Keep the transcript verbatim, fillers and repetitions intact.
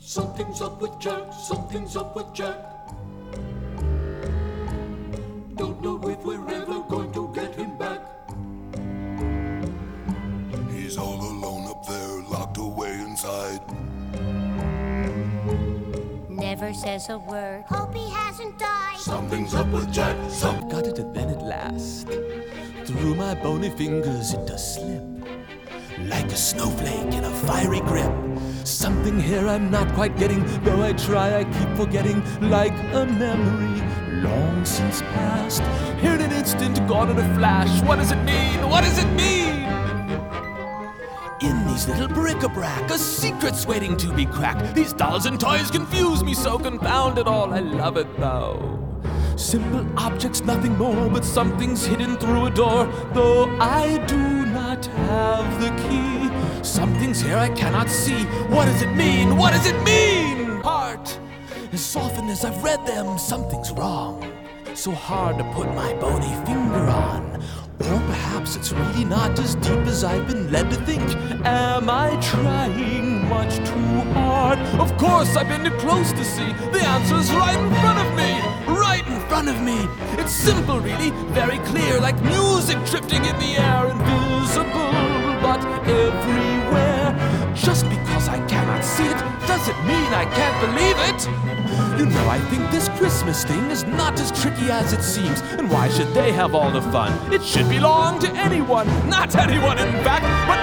Something's up with Jack, something's up with Jack. Don't know if we're ever going to get him back. He's all alone up there, locked away inside. Never says a word. Hope he hasn't died. Something's up with Jack, some. Got it and then at last, through my bony fingers it does slip, like a snowflake in a fiery grip. Something here I'm not quite getting, though I try I keep forgetting, like a memory long since past. Here in an instant, gone in a flash. What does it mean? What does it mean? In these little bric-a-brac, a secret's waiting to be cracked. These dolls and toys confuse me so, confound it all, I love it though. Simple objects, nothing more, but something's hidden through a door, though I do not have the key. Something's here I cannot see. What does it mean? What does it mean? Heart, as often as I've read them, something's wrong. So hard to put my bony finger on. Or perhaps it's really not as deep as I've been led to think. Am I trying much too hard? Of course I've been too close to see. The answer's right in front of me. Right in front of me. It's simple really, very clear, like music drifting in the air. Invisible, but everywhere. Just because I cannot see it doesn't mean I can't believe it. You know, I think this Christmas thing is not as tricky as it seems. And why should they have all the fun? It should belong to anyone, not anyone in fact, but